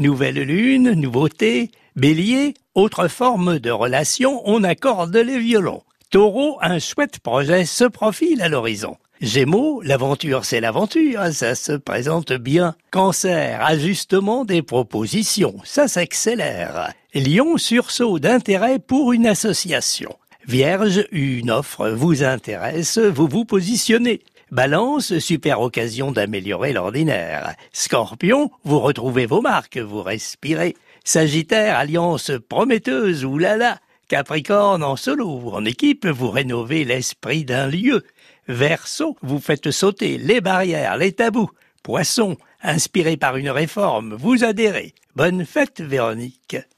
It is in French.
Nouvelle lune, nouveauté. Bélier, autre forme de relation, on accorde les violons. Taureau, un chouette projet se profile à l'horizon. Gémeaux, l'aventure c'est l'aventure, ça se présente bien. Cancer, ajustement des propositions, ça s'accélère. Lion, sursaut d'intérêt pour une association. Vierge, une offre vous intéresse, vous vous positionnez. Balance, super occasion d'améliorer l'ordinaire. Scorpion, vous retrouvez vos marques, vous respirez. Sagittaire, alliance prometteuse, oulala. Capricorne, en solo ou en équipe, vous rénovez l'esprit d'un lieu. Verseau, vous faites sauter les barrières, les tabous. Poisson, inspiré par une réforme, vous adhérez. Bonne fête, Véronique.